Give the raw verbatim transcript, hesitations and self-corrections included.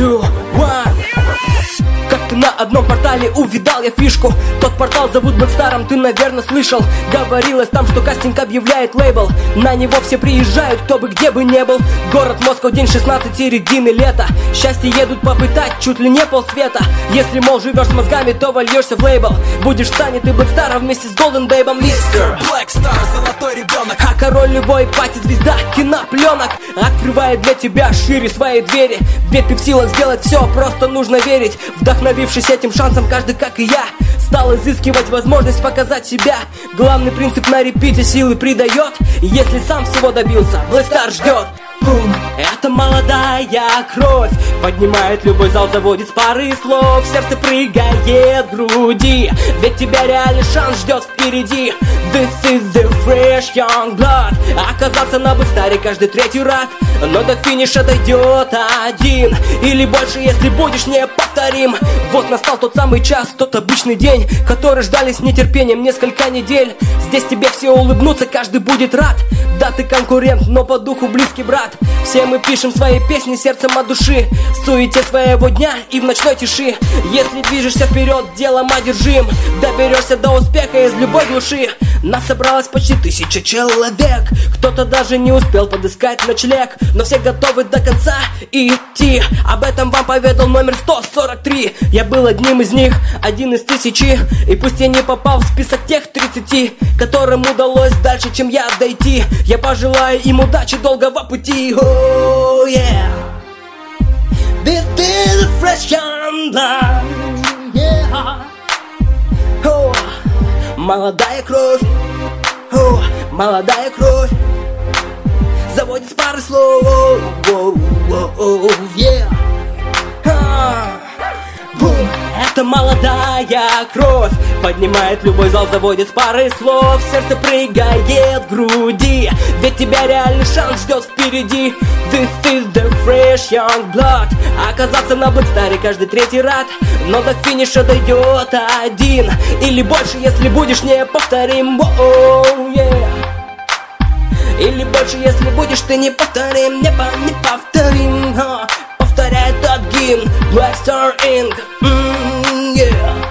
two, one. Как-то на одном портале увидал я фишку. Тот портал зовут Blackstar, ты, наверное, слышал. Говорилось там, что кастинг объявляет лейбл. На него все приезжают, кто бы где бы не был. Город Москва, день шестнадцать, середины лета. Счастье едут попытать чуть ли не полсвета. Если, мол, живешь с мозгами, то вольешься в лейбл. Будешь в стане ты Blackstar вместе с Golden Babe'ом. Мистер Blackstar, золотой ребенок. А король любой пати, звезда кинопленок, открывает для тебя шире свои двери. Ведь ты в силах сделать все, просто нужно верить. Вдохновившись этим шансом, каждый, как и я, стал изыскивать возможность показать себя. Главный принцип: на репите силы придает. Если сам всего добился, Blackstar ждет. Бум. Это молодая кровь поднимает любой зал, заводит с пары слов. Сердце прыгает в груди, ведь тебя реальный шанс ждет впереди. This is the fresh young blood. Оказаться на Blackstar каждый третий рад. Но до финиша дойдет один или больше, если будешь неповторим. Вот настал тот самый час, тот обычный день, который ждали с нетерпением несколько недель. Здесь тебе все улыбнутся, каждый будет рад. Да, ты конкурент, но по духу близкий брат. Все мы пишем свои песни сердцем от души, в суете своего дня и в ночной тиши. Если движешься вперед, делом одержим, доберешься до успеха из любой глуши. Нас собралось почти тысяча человек. Кто-то даже не успел подыскать ночлег, но все готовы до конца идти. Об этом вам поведал номер сто сорок три. Я был одним из них, один из тысячи. И пусть я не попал в список тех тридцати, которым удалось дальше, чем я, дойти. Я пожелаю им удачи долгого пути. Oh yeah, this is a fresh young blood. Yeah. Oh, молодая кровь. Oh, молодая кровь заводит с пары слов. Oh, oh, oh, oh, yeah. ah. Boom. Это молодая кровь поднимает любой зал, заводит с пары слов. Сердце прыгает в груди, ведь тебя реальный шанс ждет впереди. This is the fresh young blood. Оказаться на Blackstar каждый третий рад. Но до финиша дойдет один или больше, если будешь неповторим. Oh, yeah. Или больше, если будешь ты неповторим. Не, не повторим. Повторяет тот гимн Blackstar инк. mm, yeah.